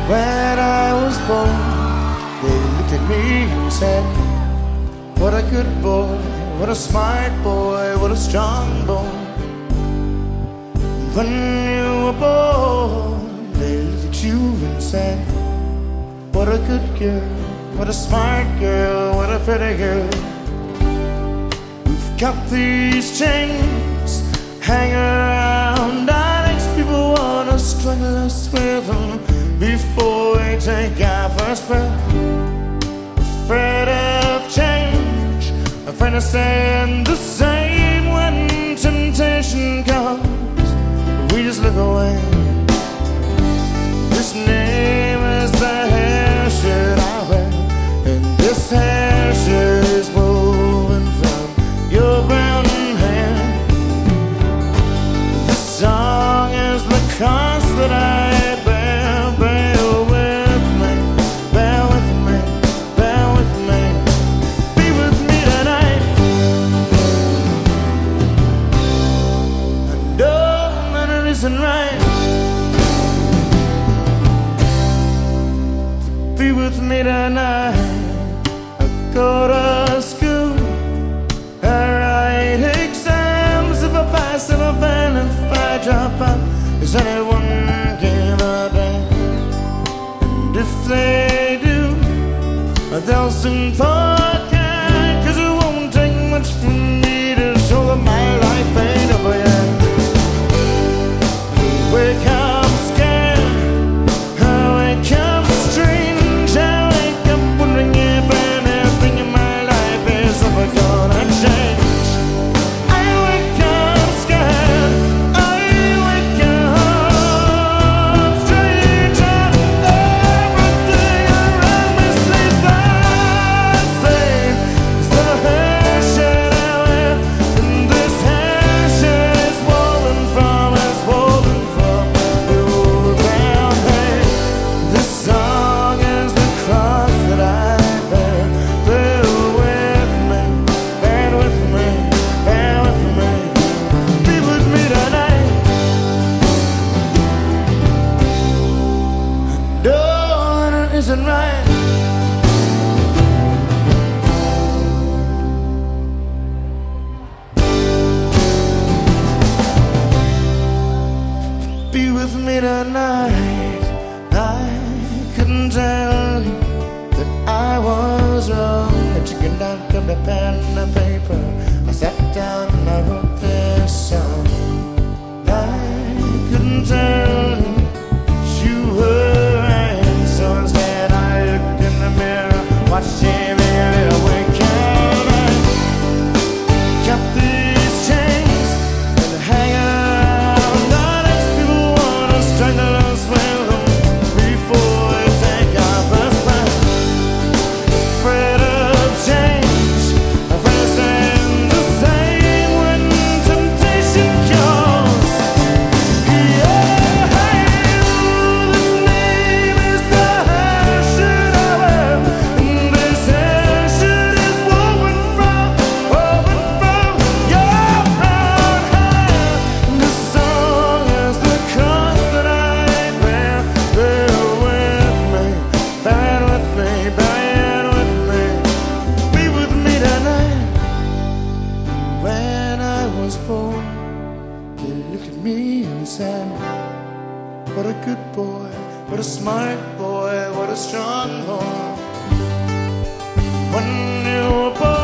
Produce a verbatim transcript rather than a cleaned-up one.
When I was born, they looked at me and said, what a good boy, what a smart boy, what a strong boy. When you were born, they looked at you and said, what a good girl, what a smart girl, what a pretty girl. We've got these chains hanging around our necks. People wanna strangle us with them before we take our first breath. Afraid of change, afraid of staying the same. When temptation comes, we just look away. This name is the hair shirt I wear, and this hair shirt is woven from your brown hair. This song is the cross that I isn't right. Be with me tonight. I go to school, I write exams. If I pass, if I fail, if I drop out, is anyone give a damn? And if they do, they'll soon forget, 'cause it won't take much for me to show that my life ain't over yet. Wake up scared, I wake up strange, I wake up wondering if anything in my life is ever gonna change. I wake up scared, I wake up strange, and everything around me stays the same. It's the hair shirt I wear, and this hair shirt is woven from, it's woven isn't right. Be with me tonight. I couldn't tell you that I was wrong. I took it down, got a pen and paper. I sat down and I wrote this song. I couldn't tell you you were right, so instead I looked in the mirror, watched Jamie Little wake up. Got these chains and hanging around our necks. People wanna strangle us with them before we take our first breath. Afraid of change, afraid of staying the same when temptation comes. Yeah. What a good boy, what a smart boy, what a strong boy. When you were born